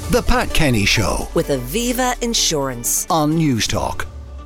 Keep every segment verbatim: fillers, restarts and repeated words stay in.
The Pat Kenny Show with Aviva Insurance on Newstalk.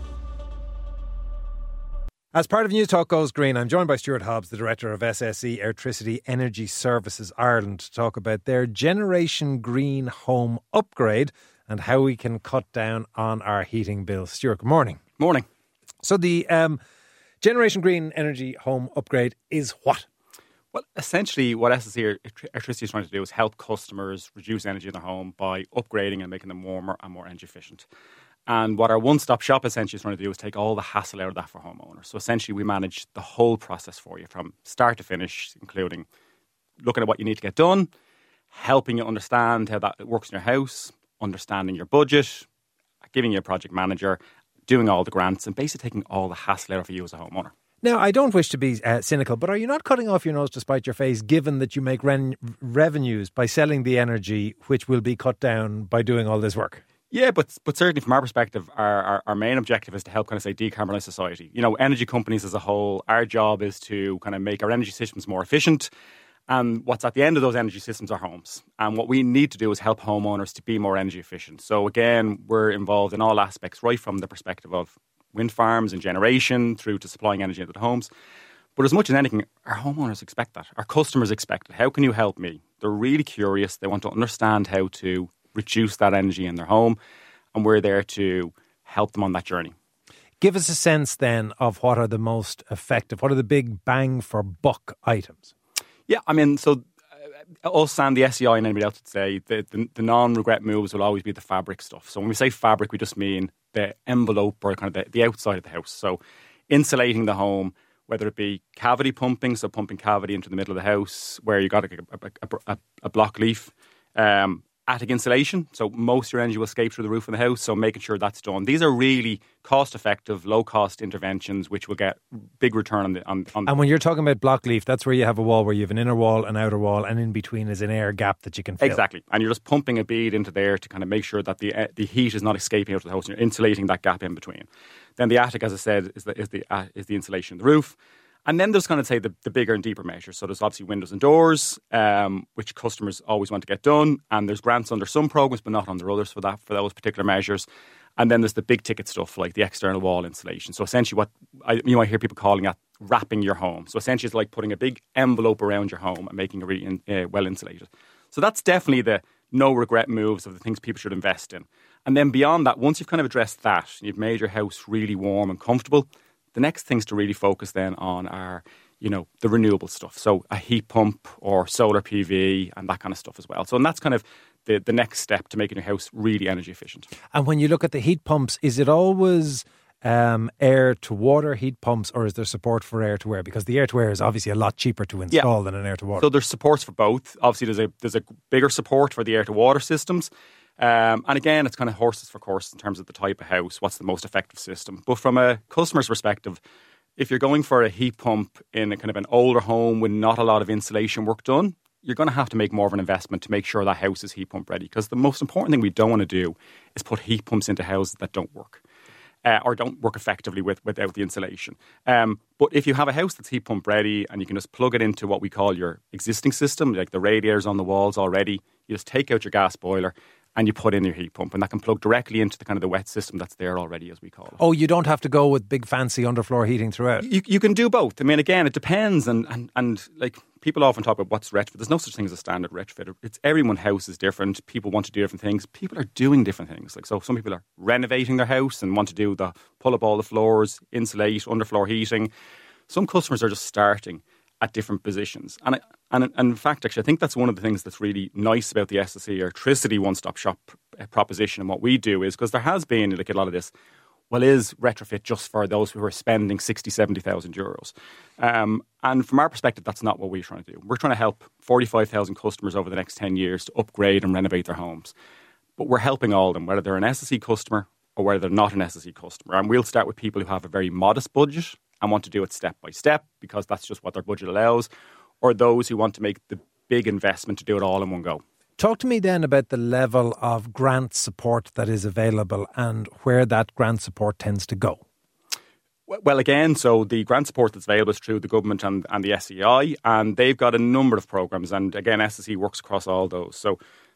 As part of News Talk Goes Green, I'm joined by Stuart Hobbs, the Director of S S E Airtricity Energy Services Ireland, to talk about their Generation Green home upgrade and how we can cut down on our heating bills. Stuart, good morning. Morning. So the um, Generation Green Energy home upgrade is what? Well, essentially what S S E Airtricity is trying to do is help customers reduce energy in their home by upgrading and making them warmer and more energy efficient. And what our one-stop shop essentially is trying to do is take all the hassle out of that for homeowners. So essentially we manage the whole process for you from start to finish, including looking at what you need to get done, helping you understand how that works in your house, understanding your budget, giving you a project manager, doing all the grants, and basically taking all the hassle out of you as a homeowner. Now, I don't wish to be uh, cynical, but are you not cutting off your nose to spite your face, given that you make ren- revenues by selling the energy, which will be cut down by doing all this work? Yeah, but but certainly from our perspective, our, our, our main objective is to help kind of say decarbonise society. You know, energy companies as a whole, our job is to kind of make our energy systems more efficient. And what's at the end of those energy systems are homes. And what we need to do is help homeowners to be more energy efficient. So again, we're involved in all aspects, right from the perspective of wind farms and generation through to supplying energy into the homes. But as much as anything, our homeowners expect that. Our customers expect it. How can you help me? They're really curious. They want to understand how to reduce that energy in their home. And we're there to help them on that journey. Give us a sense then of what are the most effective, what are the big bang for buck items? Yeah, I mean, so uh, us and the S E I and anybody else would say the, the, the non-regret moves will always be the fabric stuff. So when we say fabric, we just mean the envelope or kind of the, the outside of the house. So insulating the home, whether it be cavity pumping, so pumping cavity into the middle of the house where you got a, a, a, a block leaf, um, attic insulation, so most of your energy will escape through the roof of the house, so making sure that's done. These are really cost-effective, low-cost interventions which will get big return on the... On, on and when you're talking about block leaf, that's where you have a wall where you have an inner wall, an outer wall, and in between is an air gap that you can fill. Exactly, and you're just pumping a bead into there to kind of make sure that the uh, the heat is not escaping out of the house, and you're insulating that gap in between. Then the attic, as I said, is the, is the, uh, is the insulation of the roof. And then there's kind of say the, the bigger and deeper measures. So there's obviously windows and doors, um, which customers always want to get done. And there's grants under some programs, but not under others for that for those particular measures. And then there's the big ticket stuff like the external wall insulation. So essentially what I, you know, I hear people calling it wrapping your home. So essentially it's like putting a big envelope around your home and making it really in, uh, well insulated. So that's definitely the no regret moves of the things people should invest in. And then beyond that, once you've kind of addressed that, and you've made your house really warm and comfortable, the next things to really focus then on are, you know, the renewable stuff. So a heat pump or solar P V and that kind of stuff as well. So and that's kind of the, the next step to making your house really energy efficient. And when you look at the heat pumps, is it always um, air to water heat pumps, or is there support for air to air? Because the air to air is obviously a lot cheaper to install yeah. than an air to water. So there's supports for both. Obviously there's a there's a bigger support for the air to water systems. Um, and again, it's kind of horses for course in terms of the type of house, what's the most effective system. But from a customer's perspective, if you're going for a heat pump in a kind of an older home with not a lot of insulation work done, you're going to have to make more of an investment to make sure that house is heat pump ready. Because the most important thing we don't want to do is put heat pumps into houses that don't work. Uh, or don't work effectively with without the insulation. Um, but if you have a house that's heat pump ready and you can just plug it into what we call your existing system, like the radiators on the walls already, you just take out your gas boiler and you put in your heat pump, and that can plug directly into the kind of the wet system that's there already, as we call it. Oh, you don't have to go with big fancy underfloor heating throughout? You, you can do both. I mean, again, it depends, and, and, and like people often talk about what's retrofit. There's no such thing as a standard retrofit. It's everyone's house is different. People want to do different things. People are doing different things. Like so, some people are renovating their house and want to do the pull up all the floors, insulate, underfloor heating. Some customers are just starting at different positions. And, and, and in fact, actually, I think that's one of the things that's really nice about the S S E Airtricity one-stop shop proposition and what we do is because there has been like a lot of this, well, is retrofit just for those who are spending sixty, seventy thousand euros? Um, and from our perspective, that's not what we're trying to do. We're trying to help forty-five thousand customers over the next ten years to upgrade and renovate their homes. But we're helping all of them, whether they're an S S E customer or whether they're not an S S E customer. And we'll start with people who have a very modest budget and want to do it step by step because that's just what their budget allows, or those who want to make the big investment to do it all in one go. Talk to me then about the level of grant support that is available and where that grant support tends to go. Well, again, so the grant support that's available is through the government and, and the S E I, and they've got a number of programmes. And again, S S E works across all those. So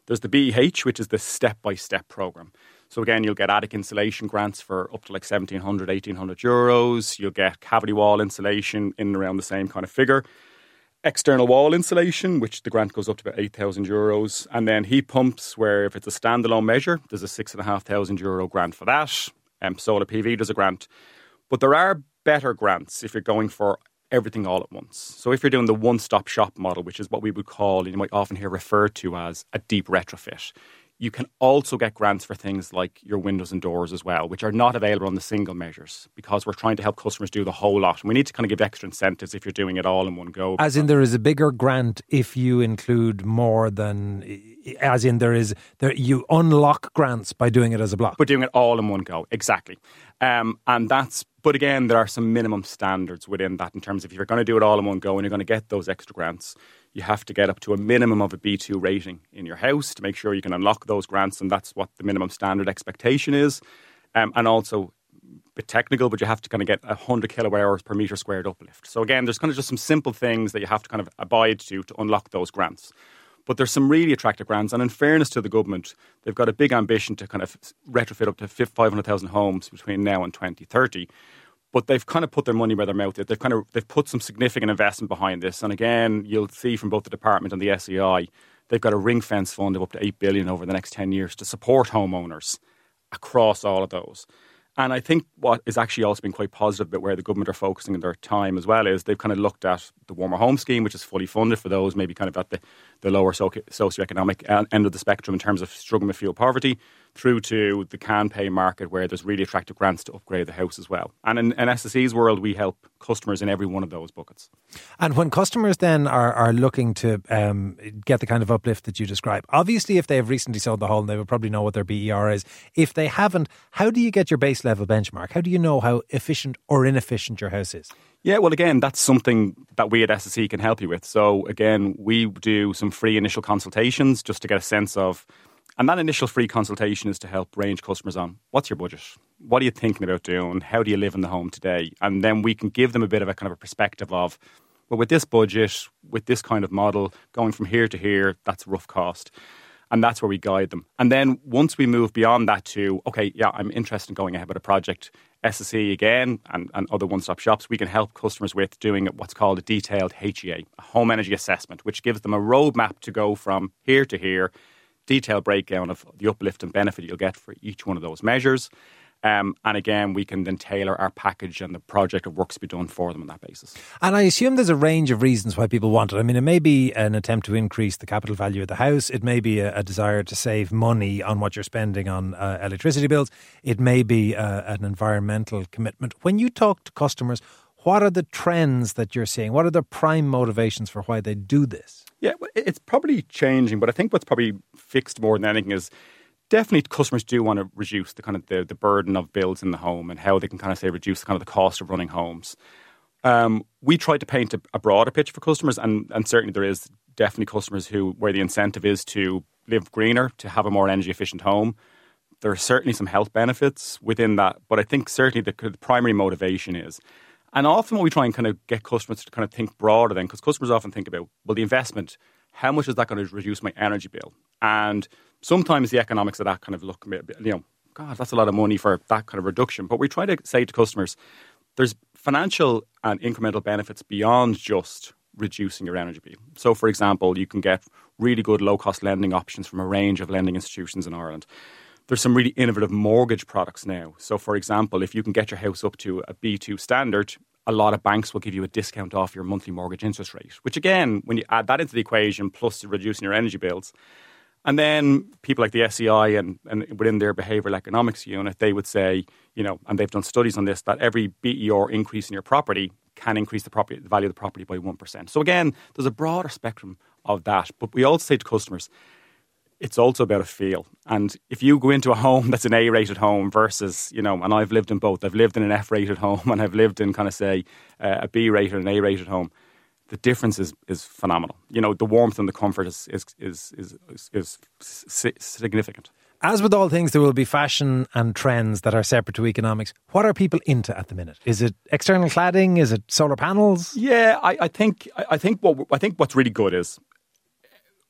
There's the B E H, which is the step-by-step programme. So again, you'll get attic insulation grants for up to like seventeen hundred, eighteen hundred euros. You'll get cavity wall insulation in and around the same kind of figure. External wall insulation, which the grant goes up to about eight thousand euros. And then heat pumps, where if it's a standalone measure, there's a six thousand five hundred euro grant for that. Um, solar P V, there's a grant. But there are better grants if you're going for everything all at once. So if you're doing the one-stop shop model, which is what we would call, and you might often hear referred to as a deep retrofit, you can also get grants for things like your windows and doors as well, which are not available on the single measures, because we're trying to help customers do the whole lot. And we need to kind of give extra incentives if you're doing it all in one go. As in, there is a bigger grant if you include more than, as in there is, there you unlock grants by doing it as a block. But doing it all in one go, exactly. Um, and that's, but again, there are some minimum standards within that in terms of if you're going to do it all in one go and you're going to get those extra grants, you have to get up to a minimum of a B two rating in your house to make sure you can unlock those grants, and that's what the minimum standard expectation is. Um, and also, a bit technical, but you have to kind of get one hundred kilowatt hours per metre squared uplift. So again, there's kind of just some simple things that you have to kind of abide to to unlock those grants. But there's some really attractive grants, and in fairness to the government, they've got a big ambition to kind of retrofit up to five hundred thousand homes between now and twenty thirty. But they've kind of put their money where their mouth is. They've kind of they've put some significant investment behind this. And again, you'll see from both the department and the S E I, they've got a ring fence fund of up to eight billion over the next ten years to support homeowners across all of those. And I think what is actually also been quite positive about where the government are focusing their time as well is they've kind of looked at the Warmer Home Scheme, which is fully funded for those maybe kind of at the, the lower socio- socioeconomic end of the spectrum in terms of struggling with fuel poverty, through to the can pay market where there's really attractive grants to upgrade the house as well. And in, in S S E's world, we help customers in every one of those buckets. And when customers then are, are looking to um, get the kind of uplift that you describe, obviously if they have recently sold the home, they will probably know what their B E R is. If they haven't, how do you get your base level benchmark? How do you know how efficient or inefficient your house is? Yeah, well, again, that's something that we at S S E can help you with. So again, we do some free initial consultations just to get a sense of. And that initial free consultation is to help range customers on what's your budget? What are you thinking about doing? How do you live in the home today? And then we can give them a bit of a kind of a perspective of, well, with this budget, with this kind of model, going from here to here, that's rough cost. And that's where we guide them. And then once we move beyond that to, okay, yeah, I'm interested in going ahead with a project, S S E again and, and other one-stop shops, we can help customers with doing what's called a detailed H E A, a home energy assessment, which gives them a roadmap to go from here to here, detailed breakdown of the uplift and benefit you'll get for each one of those measures. Um, and again, we can then tailor our package and the project of works to be done for them on that basis. And I assume there's a range of reasons why people want it. I mean, it may be an attempt to increase the capital value of the house. It may be a, a desire to save money on what you're spending on uh, electricity bills. It may be uh, an environmental commitment. When you talk to customers, what are the trends that you're seeing? What are the prime motivations for why they do this? Yeah, it's probably changing, but I think what's probably fixed more than anything is definitely customers do want to reduce the kind of the, the burden of bills in the home and how they can kind of say reduce the kind of the cost of running homes. Um, we try to paint a, a broader picture for customers, and, and certainly there is definitely customers who where the incentive is to live greener, to have a more energy efficient home. There are certainly some health benefits within that, but I think certainly the, the primary motivation is. And often what we try and kind of get customers to kind of think broader then, because customers often think about, well, the investment, how much is that going to reduce my energy bill? And sometimes the economics of that kind of look, you know, God, that's a lot of money for that kind of reduction. But we try to say to customers, there's financial and incremental benefits beyond just reducing your energy bill. So, for example, you can get really good low-cost lending options from a range of lending institutions in Ireland. There's some really innovative mortgage products now. So, for example, if you can get your house up to a B two standard, a lot of banks will give you a discount off your monthly mortgage interest rate, which again, when you add that into the equation, plus reducing your energy bills, and then people like the S E I and, and within their behavioural economics unit, they would say, you know, and they've done studies on this, that every B E R increase in your property can increase the property, the value of the property by one percent. So again, there's a broader spectrum of that. But we also say to customers, it's also about a feel. And if you go into a home that's an A-rated home versus, you know, and I've lived in both. I've lived in an F-rated home and I've lived in kind of, say, uh, a B-rated and A-rated home. The difference is is phenomenal. You know, the warmth and the comfort is is is is, is, is significant. As with all things, there will be fashion and trends that are separate to economics. What are people into at the minute? Is it external cladding? Is it solar panels? Yeah, I, I think I think what I think what's really good is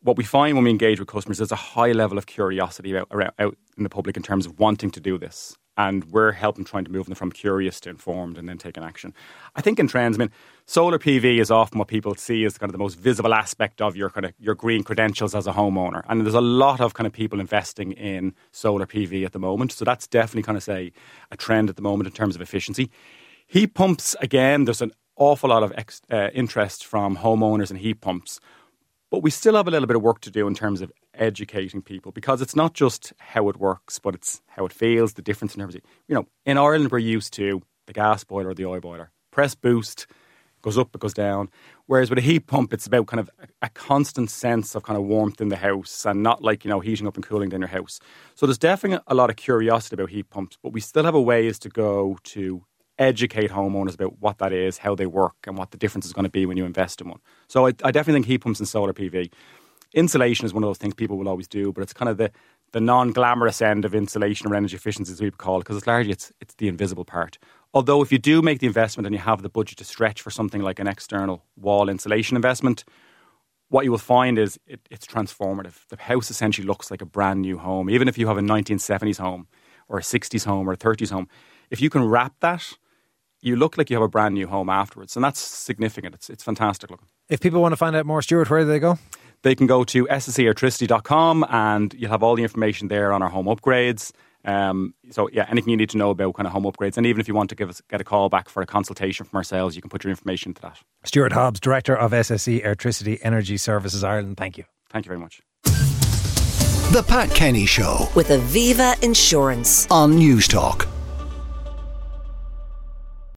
what we find when we engage with customers is a high level of curiosity out, around, out in the public in terms of wanting to do this. And we're helping trying to move them from curious to informed and then taking action. I think in trends, I mean, solar P V is often what people see as kind of the most visible aspect of your kind of your green credentials as a homeowner. And there's a lot of kind of people investing in solar P V at the moment. So that's definitely kind of say a trend at the moment in terms of efficiency. Heat pumps, again, there's an awful lot of ex, uh, interest from homeowners in heat pumps. But we still have a little bit of work to do in terms of educating people, because it's not just how it works, but it's how it feels, the difference in terms of, you know, in Ireland we're used to the gas boiler or the oil boiler. Press boost, goes up, it goes down. Whereas with a heat pump, it's about kind of a, a constant sense of kind of warmth in the house and not like, you know, heating up and cooling down your house. So there's definitely a lot of curiosity about heat pumps, but we still have a ways to go to educate homeowners about what that is, how they work, and what the difference is going to be when you invest in one. So I, I definitely think heat pumps and solar P V. Insulation is one of those things people will always do, but it's kind of the, the non-glamorous end of insulation or energy efficiency, as we call it, because it's largely it's, it's the invisible part. Although if you do make the investment and you have the budget to stretch for something like an external wall insulation investment, what you will find is it, it's transformative. The house essentially looks like a brand new home. Even if you have a nineteen seventies home or a sixties home or a thirties home, if you can wrap that, you look like you have a brand new home afterwards. And that's significant. It's it's fantastic looking. If people want to find out more, Stuart, where do they go? They can go to s s e electricity dot com and you'll have all the information there on our home upgrades. Um, so, yeah, anything you need to know about kind of home upgrades. And even if you want to give us get a call back for a consultation from ourselves, you can put your information into that. Stuart Hobbs, Director of S S E Electricity Energy Services Ireland. Thank you. Thank you very much. The Pat Kenny Show with Aviva Insurance on News Talk.